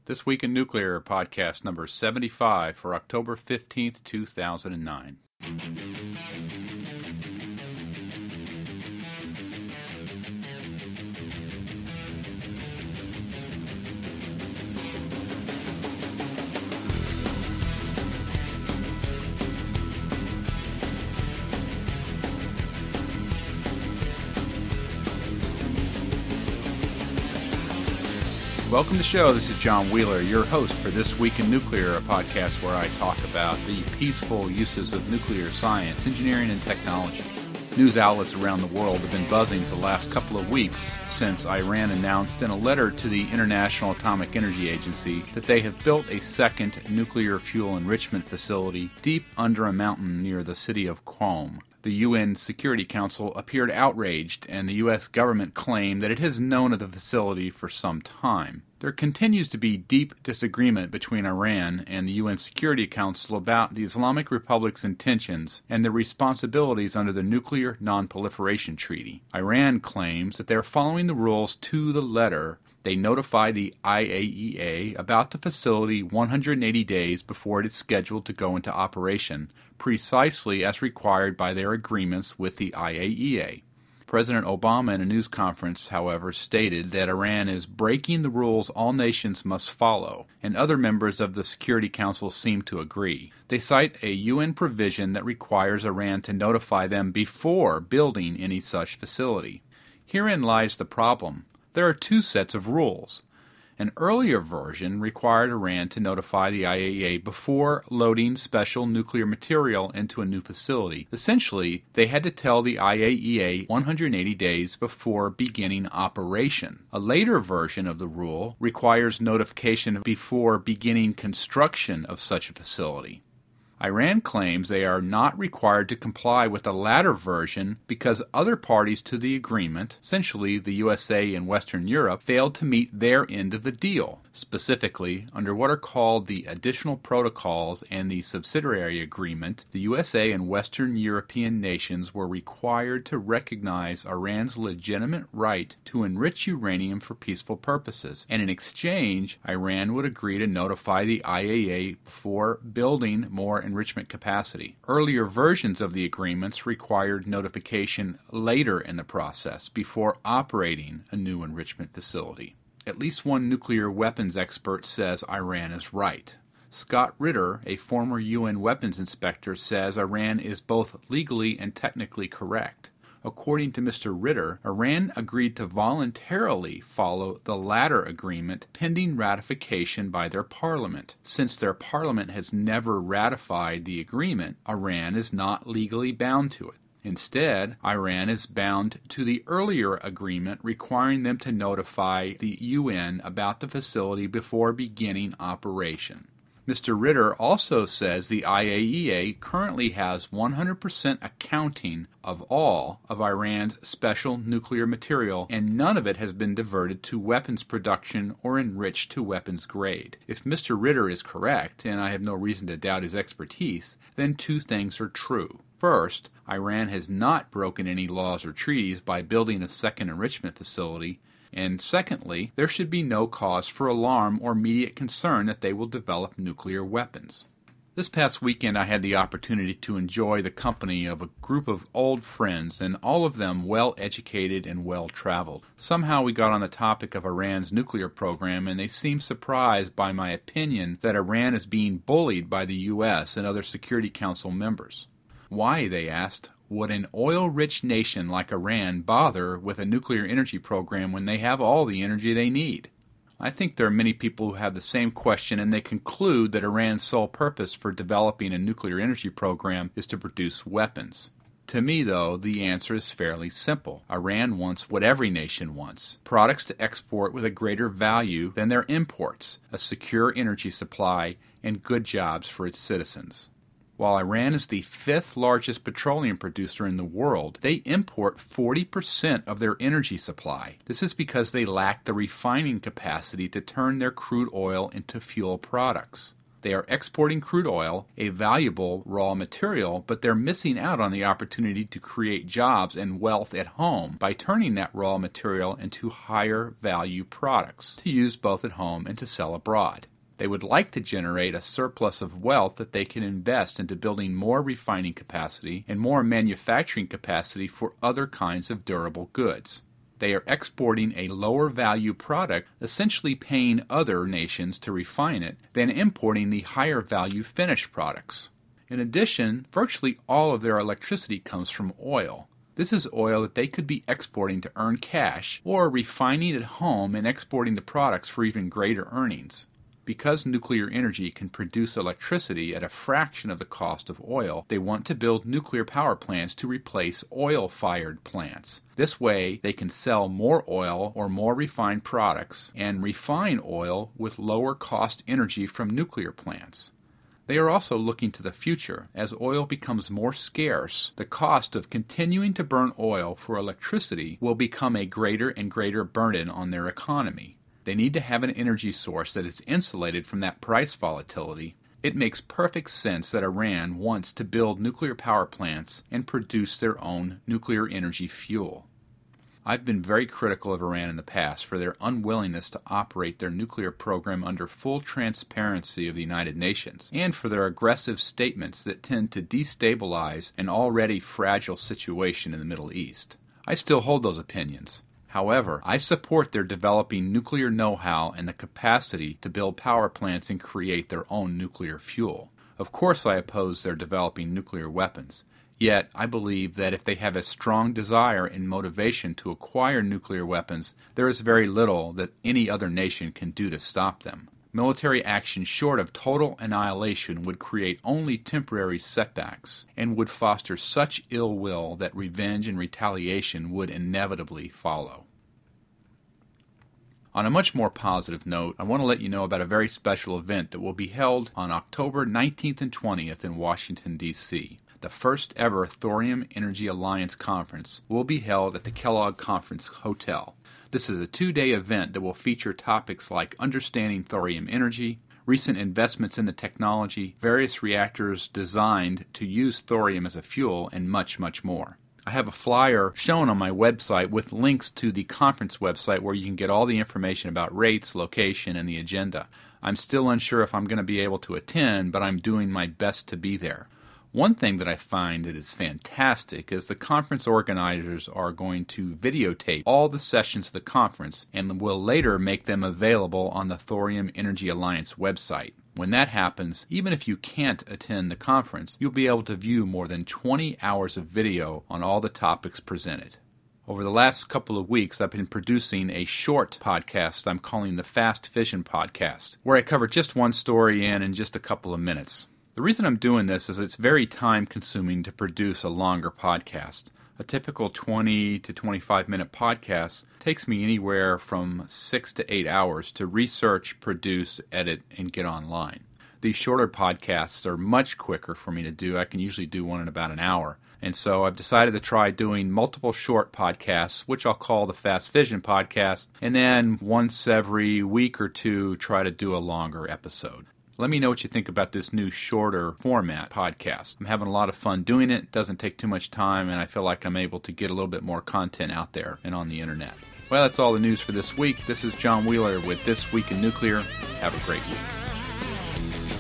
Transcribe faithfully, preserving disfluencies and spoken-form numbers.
This Week in Nuclear, podcast number seventy-five for October fifteenth, two thousand nine. Welcome to the show. This is John Wheeler, your host for This Week in Nuclear, a podcast where I talk about the peaceful uses of nuclear science, engineering, and technology. News outlets around the world have been buzzing for the last couple of weeks since Iran announced in a letter to the International Atomic Energy Agency that they have built a second nuclear fuel enrichment facility deep under a mountain near the city of Qom. The U N Security Council appeared outraged, and the U S government claimed that it has known of the facility for some time. There continues to be deep disagreement between Iran and the U N Security Council about the Islamic Republic's intentions and their responsibilities under the Nuclear Non-Proliferation Treaty. Iran claims that they are following the rules to the letter. They notify the I A E A about the facility one hundred eighty days before it is scheduled to go into operation, precisely as required by their agreements with the I A E A. President Obama in a news conference, however, stated that Iran is breaking the rules all nations must follow, and other members of the Security Council seem to agree. They cite a U N provision that requires Iran to notify them before building any such facility. Herein lies the problem. There are two sets of rules. An earlier version required Iran to notify the I A E A before loading special nuclear material into a new facility. Essentially, they had to tell the I A E A one hundred eighty days before beginning operation. A later version of the rule requires notification before beginning construction of such a facility. Iran claims they are not required to comply with the latter version because other parties to the agreement, essentially the U S A and Western Europe, failed to meet their end of the deal. Specifically, under what are called the Additional Protocols and the Subsidiary Agreement, the U S A and Western European nations were required to recognize Iran's legitimate right to enrich uranium for peaceful purposes, and in exchange, Iran would agree to notify the I A E A before building more enrichment capacity. Earlier versions of the agreements required notification later in the process, before operating a new enrichment facility. At least one nuclear weapons expert says Iran is right. Scott Ritter, a former U N weapons inspector, says Iran is both legally and technically correct. According to Mister Ritter, Iran agreed to voluntarily follow the latter agreement pending ratification by their parliament. Since their parliament has never ratified the agreement, Iran is not legally bound to it. Instead, Iran is bound to the earlier agreement requiring them to notify the U N about the facility before beginning operation. Mister Ritter also says the I A E A currently has one hundred percent accounting of all of Iran's special nuclear material, and none of it has been diverted to weapons production or enriched to weapons grade. If Mister Ritter is correct, and I have no reason to doubt his expertise, then two things are true. First, Iran has not broken any laws or treaties by building a second enrichment facility. And secondly, there should be no cause for alarm or immediate concern that they will develop nuclear weapons. This past weekend I had the opportunity to enjoy the company of a group of old friends, and all of them well-educated and well-traveled. Somehow we got on the topic of Iran's nuclear program, and they seemed surprised by my opinion that Iran is being bullied by the U S and other Security Council members. Why, they asked, would an oil-rich nation like Iran bother with a nuclear energy program when they have all the energy they need? I think there are many people who have the same question, and they conclude that Iran's sole purpose for developing a nuclear energy program is to produce weapons. To me, though, the answer is fairly simple. Iran wants what every nation wants: products to export with a greater value than their imports, a secure energy supply, and good jobs for its citizens. While Iran is the fifth largest petroleum producer in the world, they import forty percent of their energy supply. This is because they lack the refining capacity to turn their crude oil into fuel products. They are exporting crude oil, a valuable raw material, but they're missing out on the opportunity to create jobs and wealth at home by turning that raw material into higher value products to use both at home and to sell abroad. They would like to generate a surplus of wealth that they can invest into building more refining capacity and more manufacturing capacity for other kinds of durable goods. They are exporting a lower value product, essentially paying other nations to refine it, than importing the higher value finished products. In addition, virtually all of their electricity comes from oil. This is oil that they could be exporting to earn cash, or refining at home and exporting the products for even greater earnings. Because nuclear energy can produce electricity at a fraction of the cost of oil, they want to build nuclear power plants to replace oil-fired plants. This way, they can sell more oil or more refined products and refine oil with lower-cost energy from nuclear plants. They are also looking to the future. As oil becomes more scarce, the cost of continuing to burn oil for electricity will become a greater and greater burden on their economy. They need to have an energy source that is insulated from that price volatility. It makes perfect sense that Iran wants to build nuclear power plants and produce their own nuclear energy fuel. I've been very critical of Iran in the past for their unwillingness to operate their nuclear program under full transparency of the United Nations, and for their aggressive statements that tend to destabilize an already fragile situation in the Middle East. I still hold those opinions. However, I support their developing nuclear know-how and the capacity to build power plants and create their own nuclear fuel. Of course, I oppose their developing nuclear weapons. Yet, I believe that if they have a strong desire and motivation to acquire nuclear weapons, there is very little that any other nation can do to stop them. Military action short of total annihilation would create only temporary setbacks and would foster such ill will that revenge and retaliation would inevitably follow. On a much more positive note, I want to let you know about a very special event that will be held on October nineteenth and twentieth in Washington, D C The first ever Thorium Energy Alliance Conference will be held at the Kellogg Conference Hotel. This is a two-day event that will feature topics like understanding thorium energy, recent investments in the technology, various reactors designed to use thorium as a fuel, and much, much more. I have a flyer shown on my website with links to the conference website where you can get all the information about rates, location, and the agenda. I'm still unsure if I'm going to be able to attend, but I'm doing my best to be there. One thing that I find that is fantastic is the conference organizers are going to videotape all the sessions of the conference and will later make them available on the Thorium Energy Alliance website. When that happens, even if you can't attend the conference, you'll be able to view more than twenty hours of video on all the topics presented. Over the last couple of weeks, I've been producing a short podcast I'm calling the Fast Fission Podcast, where I cover just one story in in just a couple of minutes. The reason I'm doing this is it's very time-consuming to produce a longer podcast. A typical twenty to twenty-five minute podcast takes me anywhere from six to eight hours to research, produce, edit, and get online. These shorter podcasts are much quicker for me to do. I can usually do one in about an hour. And so I've decided to try doing multiple short podcasts, which I'll call the Fast Fission Podcast, and then once every week or two try to do a longer episode. Let me know what you think about this new shorter format podcast. I'm having a lot of fun doing it. It doesn't take too much time, and I feel like I'm able to get a little bit more content out there and on the internet. Well, that's all the news for this week. This is John Wheeler with This Week in Nuclear. Have a great week.